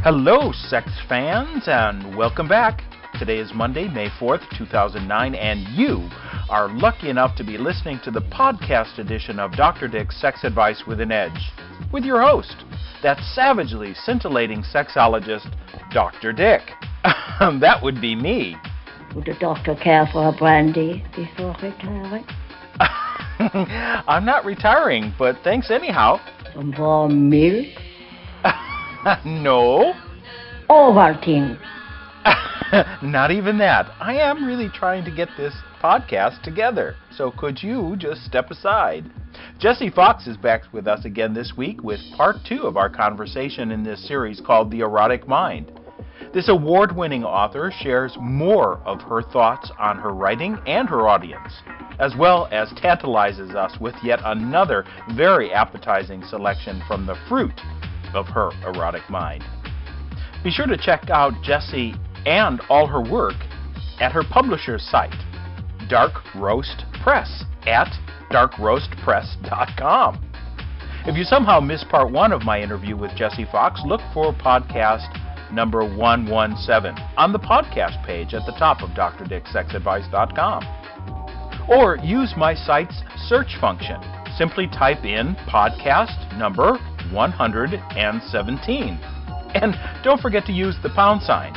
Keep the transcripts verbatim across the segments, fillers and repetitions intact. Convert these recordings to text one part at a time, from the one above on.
Hello, sex fans, and welcome back. Today is Monday, May fourth, two thousand nine, and you are lucky enough to be listening to the podcast edition of Doctor Dick's Sex Advice with an Edge, with your host, that savagely scintillating sexologist, Doctor Dick. That would be me. Would the doctor care for a brandy before retiring? I'm not retiring, but thanks anyhow. Some warm milk? No. Ovaltine. Not even that. I am really trying to get this podcast together, so could you just step aside? Jessie Fox is back with us again this week with part two of our conversation in this series called The Erotic Mind. This award-winning author shares more of her thoughts on her writing and her audience, as well as tantalizes us with yet another very appetizing selection from the fruit of her erotic mind. Be sure to check out Jessie and all her work at her publisher's site, Dark Roast Press, at dark roast press dot com. If you somehow missed part one of my interview with Jessie Fox, look for podcast number one one seven on the podcast page at the top of dr dick sex advice dot com. Or use my site's search function. Simply type in podcast number one hundred seventeen. And don't forget to use the pound sign.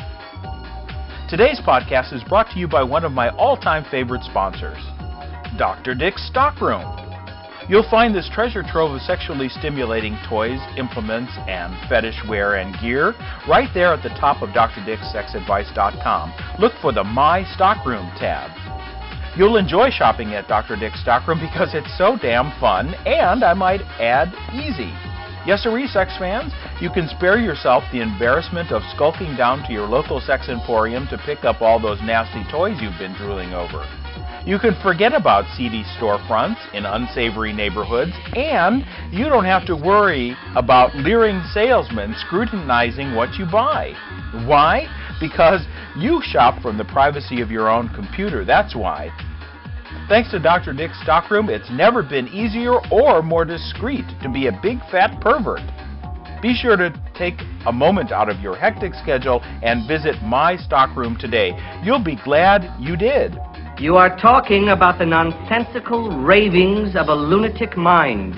Today's podcast is brought to you by one of my all-time favorite sponsors, Doctor Dick's Stockroom. You'll find this treasure trove of sexually stimulating toys, implements, and fetish wear and gear right there at the top of dr dick sex advice dot com. Look for the My Stockroom tab. You'll enjoy shopping at Doctor Dick's Stockroom because it's so damn fun, and I might add, easy. Yes, sirree, sex fans, you can spare yourself the embarrassment of skulking down to your local sex emporium to pick up all those nasty toys you've been drooling over. You can forget about seedy storefronts in unsavory neighborhoods, and you don't have to worry about leering salesmen scrutinizing what you buy. Why? Because you shop from the privacy of your own computer, that's why. Thanks to Doctor Dick's Stockroom, it's never been easier or more discreet to be a big fat pervert. Be sure to take a moment out of your hectic schedule and visit my stockroom today. You'll be glad you did. You are talking about the nonsensical ravings of a lunatic mind.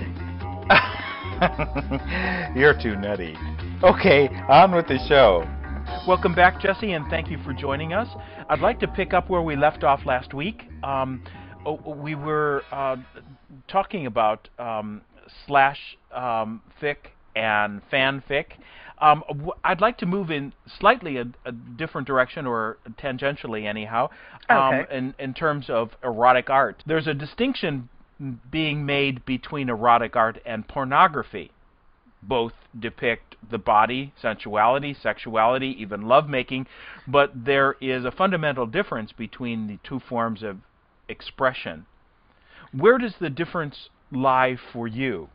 You're too nutty. Okay, on with the show. Welcome back, Jessie, and thank you for joining us. I'd like to pick up where we left off last week. Um, we were uh, talking about um, slash um, fic and fanfic. Um, I'd like to move in slightly a, a different direction, or tangentially anyhow, um, okay. in, in terms of erotic art. There's a distinction being made between erotic art and pornography. Both depict the body, sensuality, sexuality, even lovemaking, but there is a fundamental difference between the two forms of expression. Where does the difference lie for you?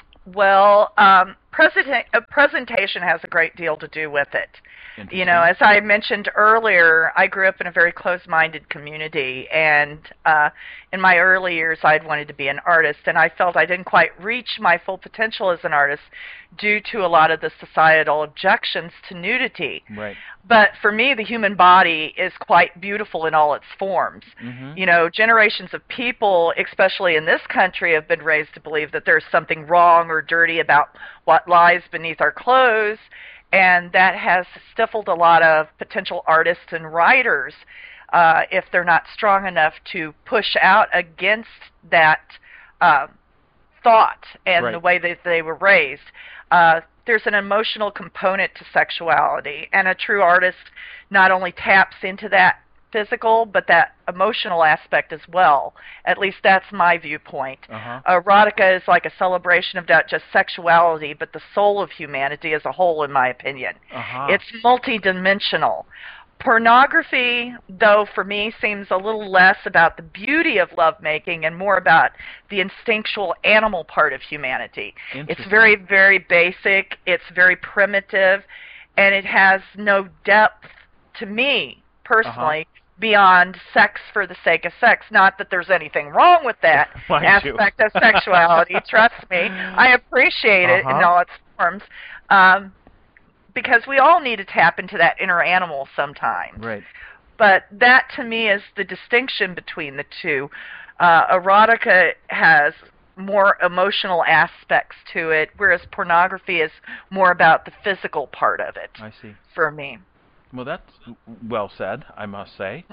Well, um, presenta- uh, presentation has a great deal to do with it. You know, as I mentioned earlier, I grew up in a very close-minded community, and uh, in my early years, I'd wanted to be an artist, and I felt I didn't quite reach my full potential as an artist due to a lot of the societal objections to nudity. Right. But for me, the human body is quite beautiful in all its forms. Mm-hmm. You know, generations of people, especially in this country, have been raised to believe that there's something wrong or dirty about what lies beneath our clothes, and that has stifled a lot of potential artists and writers uh, if they're not strong enough to push out against that uh, thought and right. the way that they were raised. Uh, there's an emotional component to sexuality, and a true artist not only taps into that physical, but that emotional aspect as well. At least that's my viewpoint. Uh-huh. Erotica is like a celebration of not just sexuality, but the soul of humanity as a whole, in my opinion. Uh-huh. It's multidimensional. Pornography, though, for me, seems a little less about the beauty of lovemaking and more about the instinctual animal part of humanity. It's very, very basic, it's very primitive, and it has no depth, to me, personally, uh-huh. beyond sex for the sake of sex. Not that there's anything wrong with that aspect of sexuality, trust me. I appreciate it uh-huh. in all its forms. Um, because we all need to tap into that inner animal sometimes. Right. But that, to me, is the distinction between the two. Uh, erotica has more emotional aspects to it, whereas pornography is more about the physical part of it. I see. For me. Well, that's well said, I must say.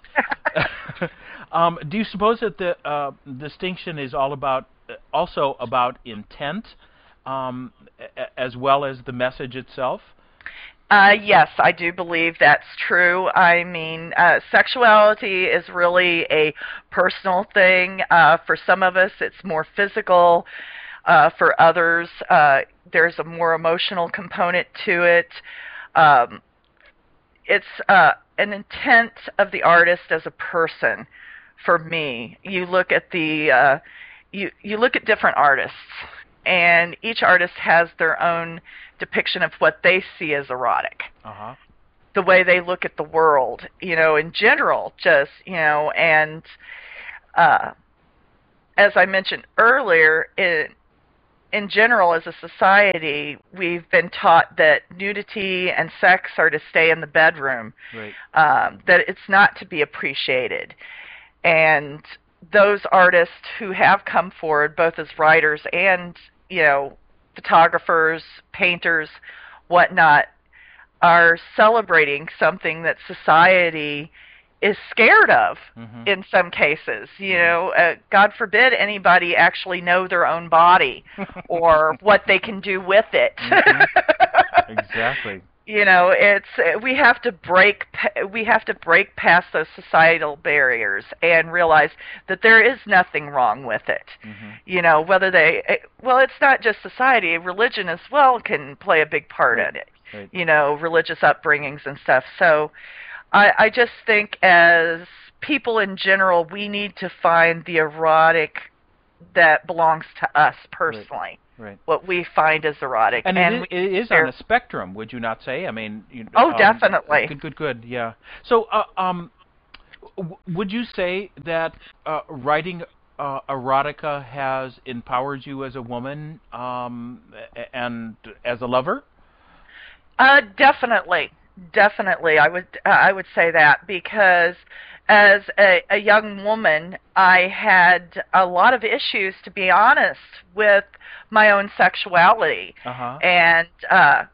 um, do you suppose that the uh, distinction is all about, also about intent, um, as well as the message itself? Uh, yes, I do believe that's true. I mean, uh, sexuality is really a personal thing. Uh, for some of us, it's more physical. Uh, for others, uh, there's a more emotional component to it. Um, it's uh, an intent of the artist as a person. For me, you look at the uh, you you look at different artists, and each artist has their own depiction of what they see as erotic. Uh-huh. The way they look at the world, you know, in general, just, you know, and uh, as I mentioned earlier, in, in general, as a society, we've been taught that nudity and sex are to stay in the bedroom, right. um, that it's not to be appreciated. And those artists who have come forward, both as writers and, you know, photographers, painters, whatnot, are celebrating something that society is scared of. Mm-hmm. In some cases. You know, uh, God forbid anybody actually know their own body or what they can do with it. Mm-hmm. Exactly. You know, it's we have to break we have to break past those societal barriers and realize that there is nothing wrong with it. Mm-hmm. You know, whether they well, it's not just society, religion as well can play a big part right. in it. Right. You know, religious upbringings and stuff. So, I, I just think as people in general, we need to find the erotic that belongs to us personally. Right. Right. What we find as erotic, and, and it, is, it is on a spectrum, would you not say? I mean, you, oh, um, definitely. Good, good, good. Yeah. So, uh, um, w would you say that uh, writing uh, erotica has empowered you as a woman um, and as a lover? Uh, definitely, definitely. I would, uh, I would say that because as a, a young woman, I had a lot of issues, to be honest, with my own sexuality. Uh-huh. And uh,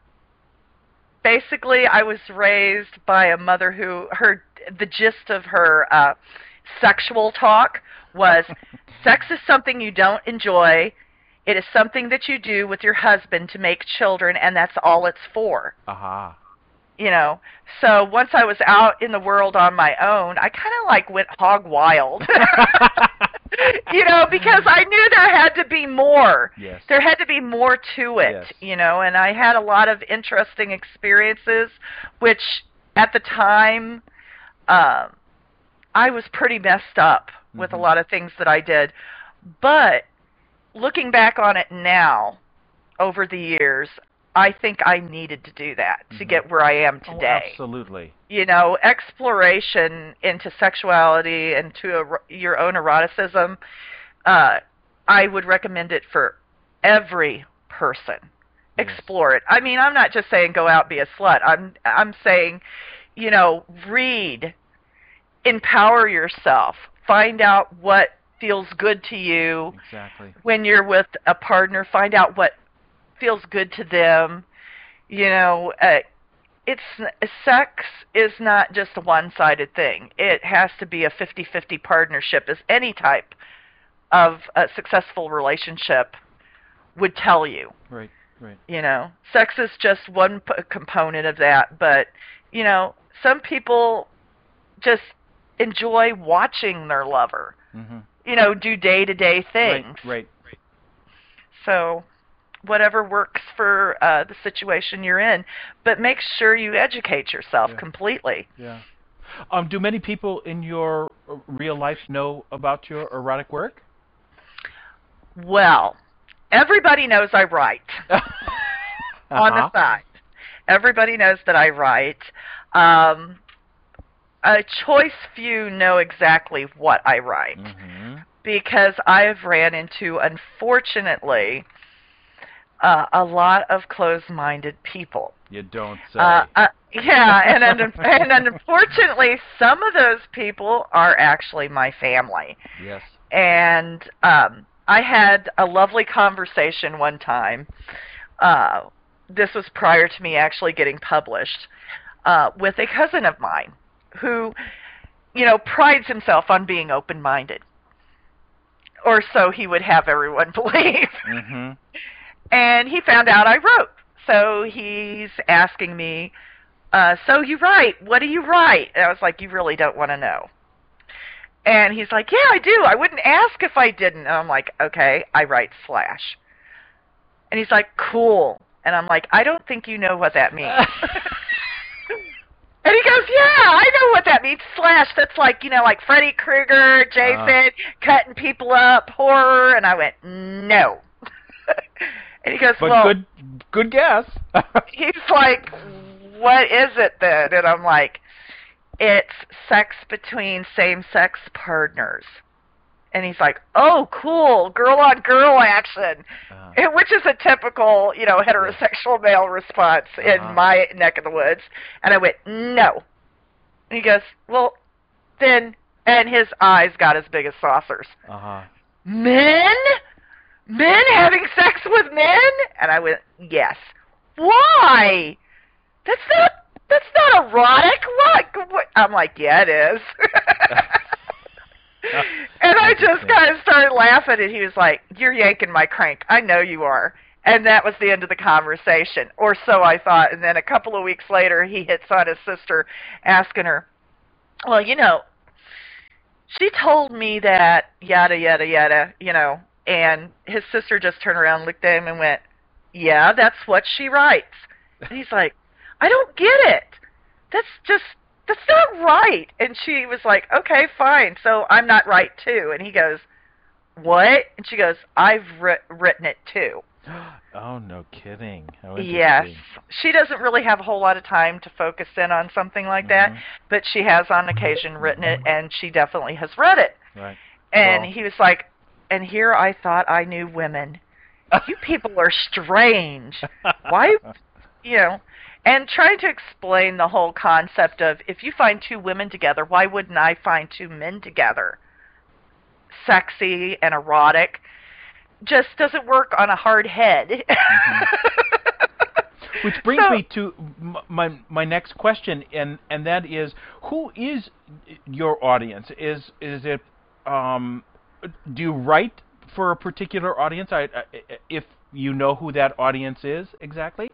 basically, I was raised by a mother who, her, the gist of her uh, sexual talk was, sex is something you don't enjoy. It is something that you do with your husband to make children, and that's all it's for. Uh-huh. You know, so once I was out in the world on my own, I kind of like went hog wild. You know, because I knew there had to be more. Yes. There had to be more to it, yes. You know, and I had a lot of interesting experiences, which at the time, uh, I was pretty messed up with mm-hmm. a lot of things that I did. But looking back on it now, over the years, I think I needed to do that to mm-hmm. get where I am today. Oh, absolutely. You know, exploration into sexuality and to a, your own eroticism, uh, I would recommend it for every person. Yes. Explore it. I mean, I'm not just saying go out and be a slut. I'm I'm saying, you know, read, empower yourself, find out what feels good to you. Exactly. When you're with a partner, find out what feels good to them. You know, uh, it's sex is not just a one-sided thing. It has to be a fifty-fifty partnership, as any type of a successful relationship would tell you. Right, right. You know, sex is just one p- component of that, but, you know, some people just enjoy watching their lover, mm-hmm. you know, do day-to-day things. Right, right. So whatever works for uh, the situation you're in, but make sure you educate yourself yeah. completely. Yeah. Um, do many people in your real life know about your erotic work? Well, everybody knows I write. uh-huh. On the side. Everybody knows that I write. Um, a choice few know exactly what I write. Mm-hmm. Because I've ran into, unfortunately, Uh, a lot of closed-minded people. You don't say. Uh, uh, yeah, and and and unfortunately, some of those people are actually my family. Yes. And um, I had a lovely conversation one time. Uh, this was prior to me actually getting published, uh, with a cousin of mine who, you know, prides himself on being open-minded. Or so he would have everyone believe. Mm-hmm. And he found out I wrote. So he's asking me, uh, so you write, what do you write? And I was like, you really don't want to know. And he's like, yeah, I do. I wouldn't ask if I didn't. And I'm like, okay, I write slash. And he's like, cool. And I'm like, I don't think you know what that means. And he goes, yeah, I know what that means. Slash, that's like, you know, like Freddy Krueger, Jason, uh. cutting people up, horror. And I went, no. And he goes, but well. good, good guess. He's like, what is it then? And I'm like, it's sex between same-sex partners. And he's like, oh, cool, girl-on-girl action, uh-huh. and, which is a typical, you know, heterosexual male response uh-huh. in my neck of the woods. And I went, no. And he goes, well, then, and his eyes got as big as saucers. Uh-huh. Men? Men having sex with men? And I went, yes. Why? That's not, that's not erotic. What? what? I'm like, yeah, it is. And I just kind of started laughing, and he was like, you're yanking my crank. I know you are. And that was the end of the conversation, or so I thought. And then a couple of weeks later, he hits on his sister, asking her, well, you know, she told me that yada, yada, yada, you know. And his sister just turned around, looked at him, and went, yeah, that's what she writes. And he's like, I don't get it. That's just, that's not right. And she was like, okay, fine, so I'm not right too. And he goes, what? And she goes, I've ri- written it too. Oh, no kidding. Yes. She doesn't really have a whole lot of time to focus in on something like mm-hmm. that, but she has on occasion written it, and she definitely has read it. Right. And well. he was like, and here I thought I knew women. You people are strange. Why, you know, and trying to explain the whole concept of if you find two women together, why wouldn't I find two men together? Sexy and erotic just doesn't work on a hard head. Mm-hmm. Which brings so, me to my my next question, and and that is, who is your audience? Is is it um, do you write for a particular audience? I, I, if you know who that audience is exactly.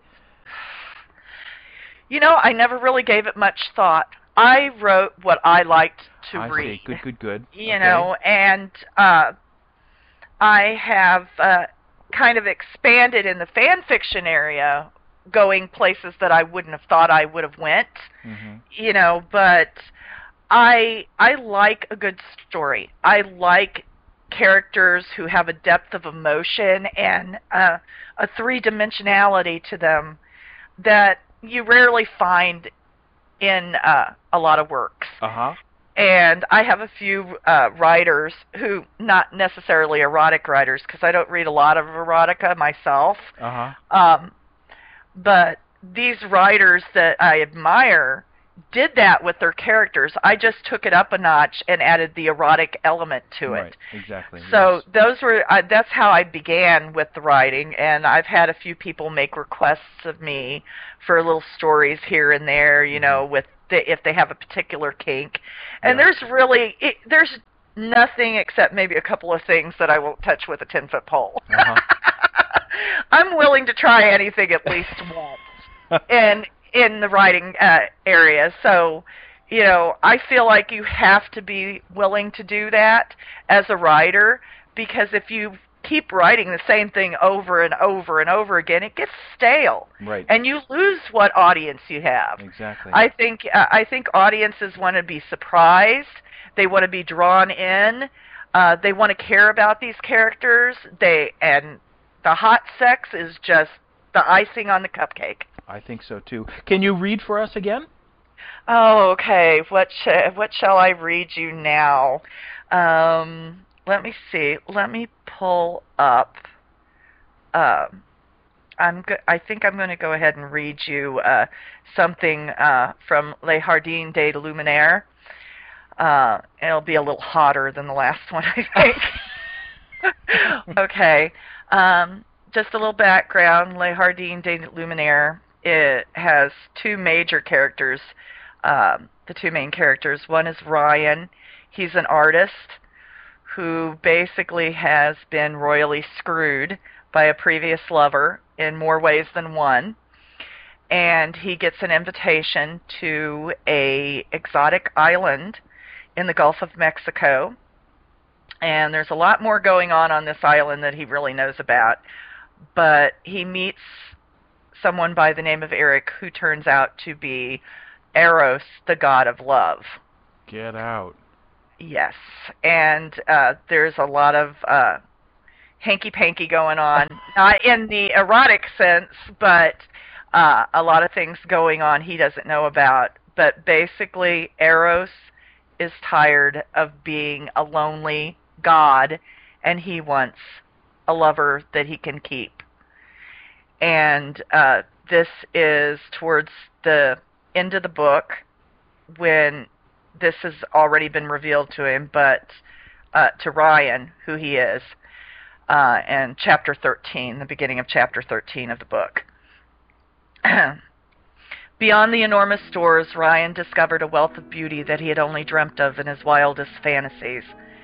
You know, I never really gave it much thought. I wrote what I liked to I read. See. Good, good, good. You okay. know, and uh, I have uh, kind of expanded in the fan fiction area, going places that I wouldn't have thought I would have went. Mm-hmm. You know, but I I like a good story. I like characters who have a depth of emotion and uh, a three-dimensionality to them that you rarely find in uh, a lot of works. Uh-huh. And I have a few uh, writers who, not necessarily erotic writers, because I don't read a lot of erotica myself. Uh-huh. Um, but these writers that I admire did that with their characters. I just took it up a notch and added the erotic element to it. Right, exactly. So yes. those were uh, that's how I began with the writing, and I've had a few people make requests of me for little stories here and there, you know, with the, if they have a particular kink. And yeah. there's really it, there's nothing except maybe a couple of things that I won't touch with a ten-foot pole. Uh-huh. I'm willing to try anything at least once. And in the writing uh, area. So, you know, I feel like you have to be willing to do that as a writer, because if you keep writing the same thing over and over and over again, it gets stale. Right. And you lose what audience you have. Exactly. I think uh, I think audiences want to be surprised. They want to be drawn in. Uh, they want to care about these characters. They and the hot sex is just the icing on the cupcake. I think so too. Can you read for us again? Oh, okay. What sh- what shall I read you now? Um, let me see. Let me pull up. Um, I'm go- I think I'm going to go ahead and read you uh, something uh, from Les Jardins des Luminaires. Uh, it'll be a little hotter than the last one, I think. Okay. Um, just a little background. Les Jardins des Luminaires, it has two major characters, um, the two main characters. One is Ryan. He's an artist who basically has been royally screwed by a previous lover in more ways than one. And he gets an invitation to a exotic island in the Gulf of Mexico. And there's a lot more going on on this island that he really knows about. But he meets someone by the name of Eric, who turns out to be Eros, the god of love. Get out. Yes. And uh, there's a lot of uh, hanky-panky going on, not in the erotic sense, but uh, a lot of things going on he doesn't know about. But basically, Eros is tired of being a lonely god, and he wants a lover that he can keep. And uh, this is towards the end of the book when this has already been revealed to him, but uh, to Ryan, who he is, uh, and chapter thirteen, the beginning of chapter thirteen of the book. Beyond the enormous stores, Ryan discovered a wealth of beauty that he had only dreamt of in his wildest fantasies.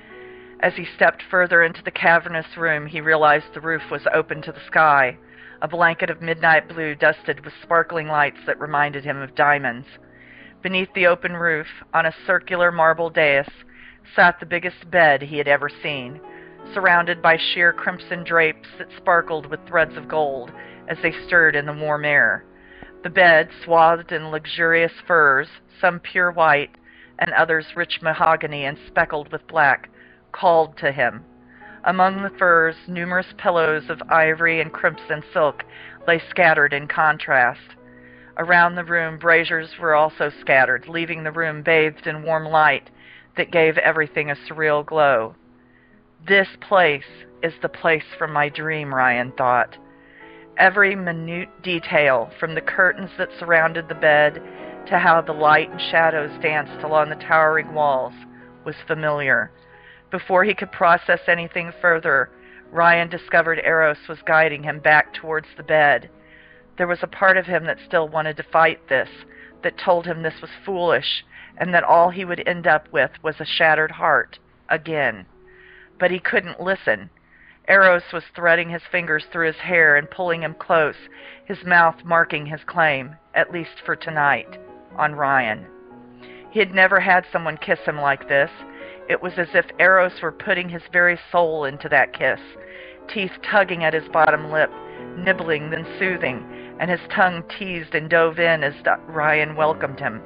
As he stepped further into the cavernous room, he realized the roof was open to the sky, a blanket of midnight blue dusted with sparkling lights that reminded him of diamonds. Beneath the open roof, on a circular marble dais, sat the biggest bed he had ever seen, surrounded by sheer crimson drapes that sparkled with threads of gold as they stirred in the warm air. The bed, swathed in luxurious furs, some pure white, and others rich mahogany and speckled with black, called to him. Among the furs, numerous pillows of ivory and crimson silk lay scattered in contrast. Around the room, braziers were also scattered, leaving the room bathed in warm light that gave everything a surreal glow. This place is the place from my dream, Ryan thought. Every minute detail, from the curtains that surrounded the bed to how the light and shadows danced along the towering walls, was familiar. Before he could process anything further, Ryan discovered Eros was guiding him back towards the bed. There was a part of him that still wanted to fight this, that told him this was foolish, and that all he would end up with was a shattered heart, again. But he couldn't listen. Eros was threading his fingers through his hair and pulling him close, his mouth marking his claim, at least for tonight, on Ryan. He had never had someone kiss him like this. It was as if Eros were putting his very soul into that kiss, teeth tugging at his bottom lip, nibbling then soothing, and his tongue teased and dove in as Ryan welcomed him.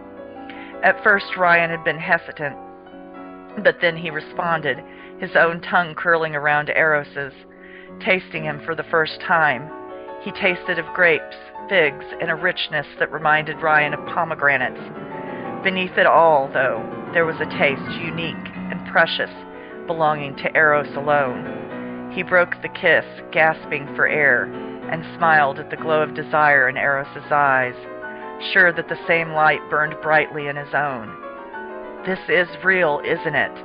At first Ryan had been hesitant, but then he responded, his own tongue curling around Eros's, tasting him for the first time. He tasted of grapes, figs, and a richness that reminded Ryan of pomegranates. Beneath it all, though, there was a taste unique and precious, belonging to Eros alone. He broke the kiss, gasping for air, and smiled at the glow of desire in Eros's eyes, sure that the same light burned brightly in his own. This is real, isn't it?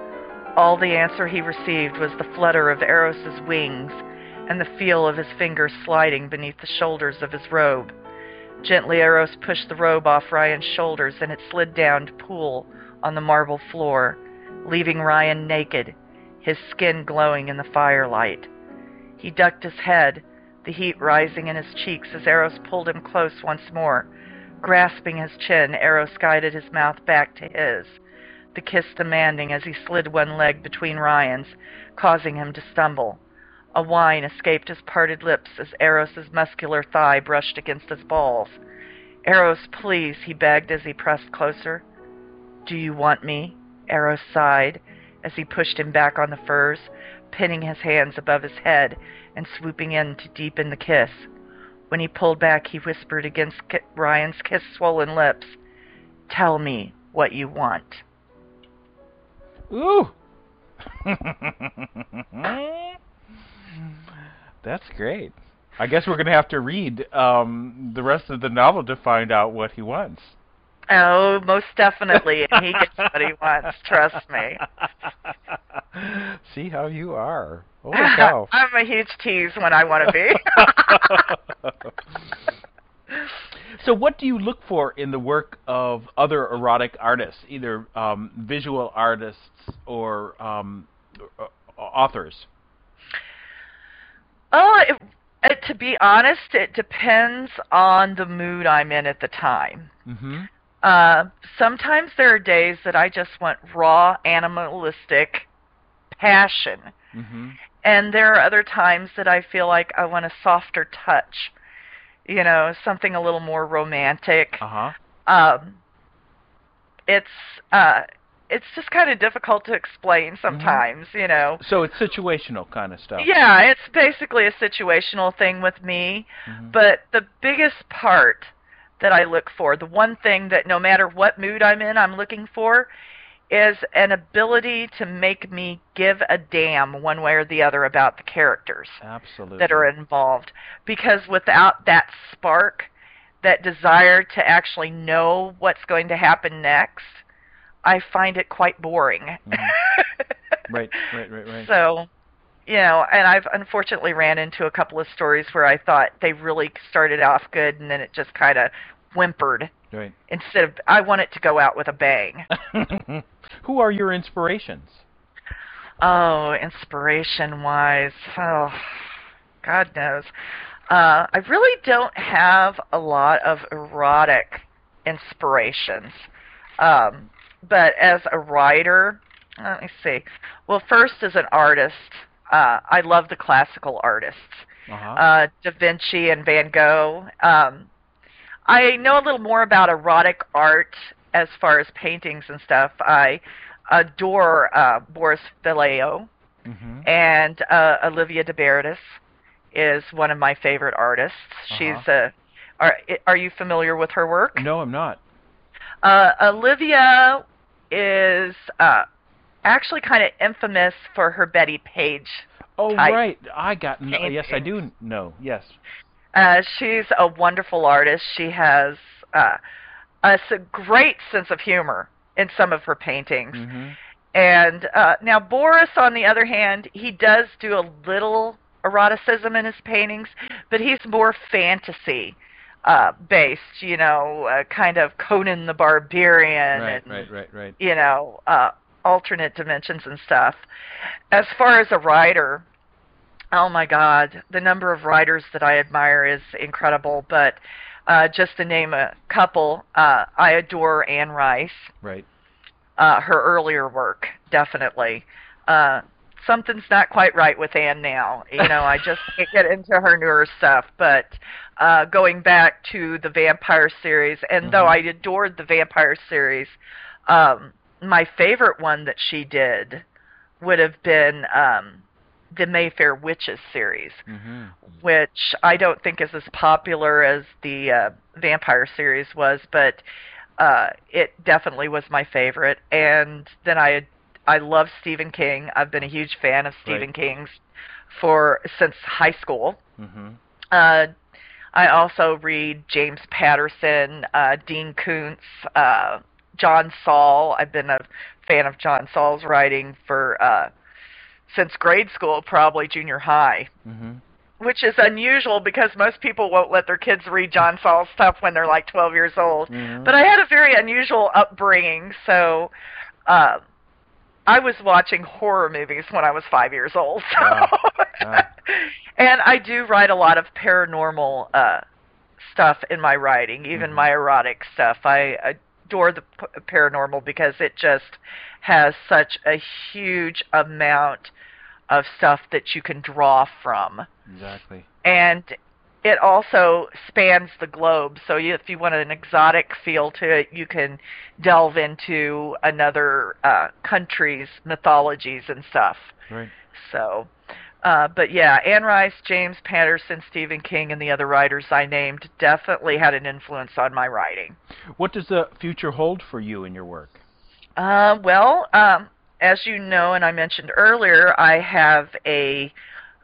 All the answer he received was the flutter of Eros's wings and the feel of his fingers sliding beneath the shoulders of his robe. Gently, Eros pushed the robe off Ryan's shoulders, and it slid down to pool on the marble floor, leaving Ryan naked, his skin glowing in the firelight. He ducked his head, the heat rising in his cheeks as Eros pulled him close once more. Grasping his chin, Eros guided his mouth back to his, the kiss demanding as he slid one leg between Ryan's, causing him to stumble. A whine escaped his parted lips as Eros's muscular thigh brushed against his balls. "Eros, please," he begged as he pressed closer. "Do you want me?" Eros sighed as he pushed him back on the furs, pinning his hands above his head and swooping in to deepen the kiss. When he pulled back, he whispered against Ryan's kiss-swollen lips, "Tell me what you want." Ooh! That's great. I guess we're going to have to read um, the rest of the novel to find out what he wants. Oh, most definitely, and he gets what he wants, trust me. See how you are. Holy cow. I'm a huge tease when I want to be. So what do you look for in the work of other erotic artists, either um, visual artists or um, authors? Oh, it, it, to be honest, it depends on the mood I'm in at the time. Mm-hmm. Uh, sometimes there are days that I just want raw, animalistic passion. Mm-hmm. And there are other times that I feel like I want a softer touch. You know, something a little more romantic. Uh-huh. Um, it's uh, it's just kind of difficult to explain sometimes, mm-hmm. you know. So it's situational kind of stuff. Yeah, it's basically a situational thing with me. Mm-hmm. But the biggest part that I look for, the one thing that no matter what mood I'm in, I'm looking for, is an ability to make me give a damn one way or the other about the characters Absolutely. that are involved. Because without that spark, that desire to actually know what's going to happen next, I find it quite boring. Mm-hmm. Right, right, right, right. So, you know, and I've unfortunately ran into a couple of stories where I thought they really started off good and then it just kind of whimpered. Right. Instead of, I want it to go out with a bang. Who are your inspirations? Oh, inspiration-wise, oh, God knows. Uh, I really don't have a lot of erotic inspirations. Um, but as a writer, let me see. Well, first as an artist, uh, I love the classical artists. Uh-huh. Uh, Da Vinci and Van Gogh. Um, I know a little more about erotic art as far as paintings and stuff. I adore uh, Boris Vallejo, mm-hmm. and uh, Olivia de Bertis is one of my favorite artists. Uh-huh. She's a. Are are you familiar with her work? No, I'm not. Uh, Olivia is uh, actually kind of infamous for her Betty Page. Oh, type right. I got. No, yes, I paintings. do know. Yes. Uh, she's a wonderful artist. She has uh, a s- great sense of humor in some of her paintings. Mm-hmm. And uh, now Boris, on the other hand, he does do a little eroticism in his paintings, but he's more fantasy uh, based, you know, uh, kind of Conan the Barbarian. Right, and, right, right, right. You know, uh, alternate dimensions and stuff. As far as a writer, oh my God, the number of writers that I admire is incredible. But uh, just to name a couple, uh, I adore Anne Rice. Right. Uh, her earlier work, definitely. Uh, something's not quite right with Anne now. You know, I just can't get into her newer stuff. But uh, going back to the Vampire series, and mm-hmm. though I adored the Vampire series, um, my favorite one that she did would have been um, the Mayfair Witches series, mm-hmm. which I don't think is as popular as the uh, Vampire series was, but uh, it definitely was my favorite. And then I I love Stephen King. I've been a huge fan of Stephen right. King's for since high school. Mm-hmm. Uh, I also read James Patterson, uh, Dean Koontz, uh, John Saul. I've been a fan of John Saul's writing for uh, since grade school, probably junior high, mm-hmm. which is unusual because most people won't let their kids read John Saul's stuff when they're like twelve years old. Mm-hmm. But I had a very unusual upbringing, so uh, I was watching horror movies when I was five years old. So. Wow. Wow. And I do write a lot of paranormal uh, stuff in my writing, even mm-hmm. my erotic stuff. I adore the p- paranormal because it just has such a huge amount of stuff that you can draw from. Exactly. And it also spans the globe, so you, if you want an exotic feel to it, you can delve into another uh, country's mythologies and stuff. Right. So, uh, but yeah, Anne Rice, James Patterson, Stephen King, and the other writers I named definitely had an influence on my writing. What does the future hold for you in your work? Uh, well, um, as you know, and I mentioned earlier, I have a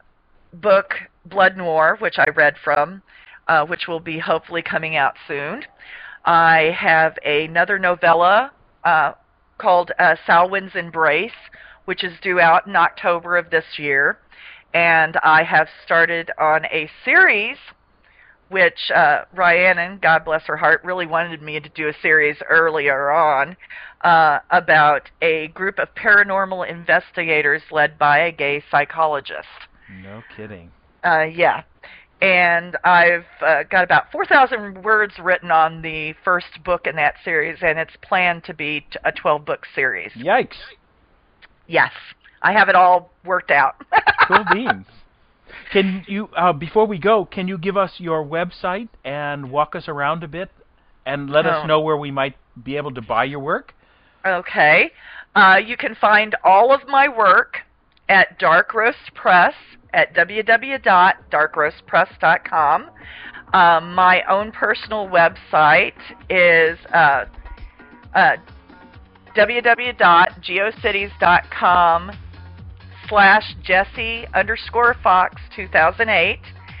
book, Blood Noir, which I read from, uh, which will be hopefully coming out soon. I have another novella uh, called uh, Salwyn's Embrace, which is due out in October of this year. And I have started on a series which uh, Rhiannon, God bless her heart, really wanted me to do a series earlier on uh, about a group of paranormal investigators led by a gay psychologist. No kidding. Uh, yeah. And I've uh, got about four thousand words written on the first book in that series, and it's planned to be a twelve-book series. Yikes. Yes. I have it all worked out. Cool beans. Can you, uh, before we go, can you give us your website and walk us around a bit and let oh. us know where we might be able to buy your work? Okay. Uh, you can find all of my work at Dark Roast Press at w w w dot dark roast press dot com. Um, my own personal website is uh, uh, w w w dot geocities dot com slash Jessie underscore Fox two thousand eight,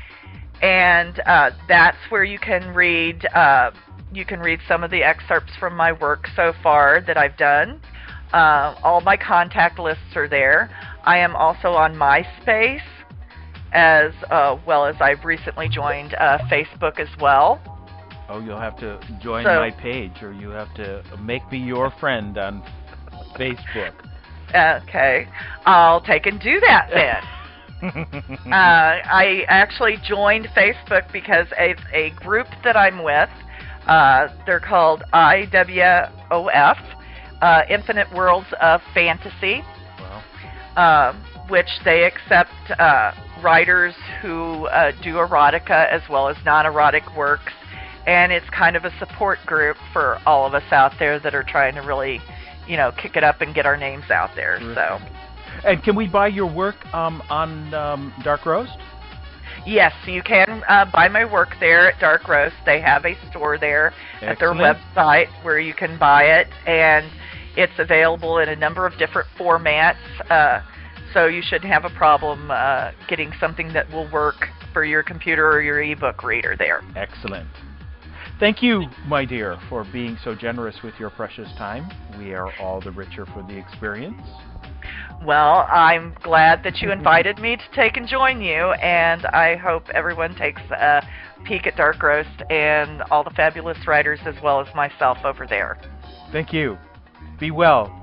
and uh, that's where you can read uh, you can read some of the excerpts from my work so far that I've done. Uh, all my contact lists are there. I am also on MySpace, as uh, well as I've recently joined uh, Facebook as well. Oh, you'll have to join so, my page, or you have to make me your friend on Facebook. Okay, I'll take and do that then. uh, I actually joined Facebook because a, a group that I'm with, uh, they're called I W O F, uh, Infinite Worlds of Fantasy, wow. uh, which they accept uh, writers who uh, do erotica as well as non-erotic works, and it's kind of a support group for all of us out there that are trying to really, you know, kick it up and get our names out there. Terrific. So. And can we buy your work um, on um, Dark Roast? Yes, you can uh, buy my work there at Dark Roast. They have a store there Excellent. At their website where you can buy it, and it's available in a number of different formats. Uh, so you shouldn't have a problem uh, getting something that will work for your computer or your ebook reader there. Excellent. Thank you, my dear, for being so generous with your precious time. We are all the richer for the experience. Well, I'm glad that you invited me to take and join you, and I hope everyone takes a peek at Dark Roast and all the fabulous writers as well as myself over there. Thank you. Be well.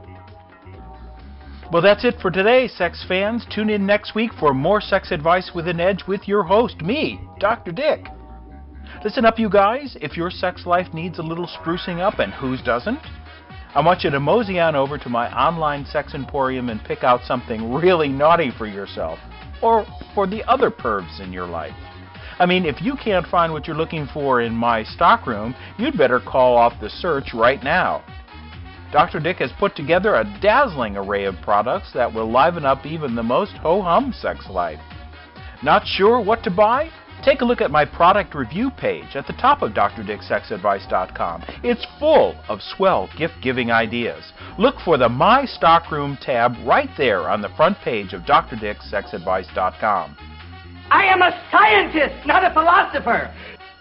Well, that's it for today, sex fans. Tune in next week for more Sex Advice with an Edge with your host, me, Doctor Dick. Listen up, you guys. If your sex life needs a little sprucing up, and whose doesn't, I want you to mosey on over to my online sex emporium and pick out something really naughty for yourself, or for the other pervs in your life. I mean, if you can't find what you're looking for in my stockroom, you'd better call off the search right now. Doctor Dick has put together a dazzling array of products that will liven up even the most ho-hum sex life. Not sure what to buy? Take a look at my product review page at the top of D R dick sex advice dot com. It's full of swell gift-giving ideas. Look for the My Stockroom tab right there on the front page of D R dick sex advice dot com. I am a scientist, not a philosopher.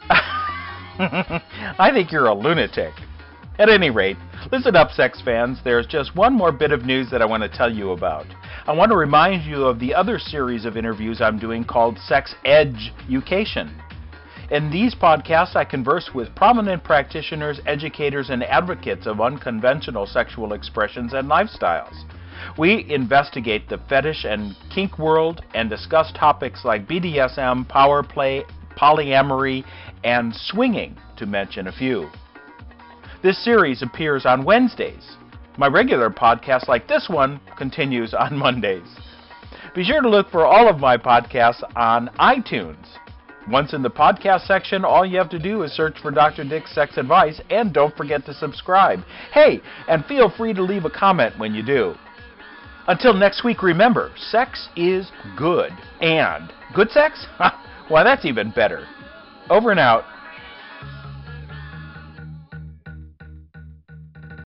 I think you're a lunatic. At any rate, listen up, sex fans. There's just one more bit of news that I want to tell you about. I want to remind you of the other series of interviews I'm doing called Sex Education. In these podcasts, I converse with prominent practitioners, educators, and advocates of unconventional sexual expressions and lifestyles. We investigate the fetish and kink world and discuss topics like B D S M, power play, polyamory, and swinging, to mention a few. This series appears on Wednesdays. My regular podcast, like this one, continues on Mondays. Be sure to look for all of my podcasts on iTunes. Once in the podcast section, all you have to do is search for Doctor Dick's Sex Advice, and don't forget to subscribe. Hey, and feel free to leave a comment when you do. Until next week, remember, sex is good. And good sex? Why, that's even better. Over and out.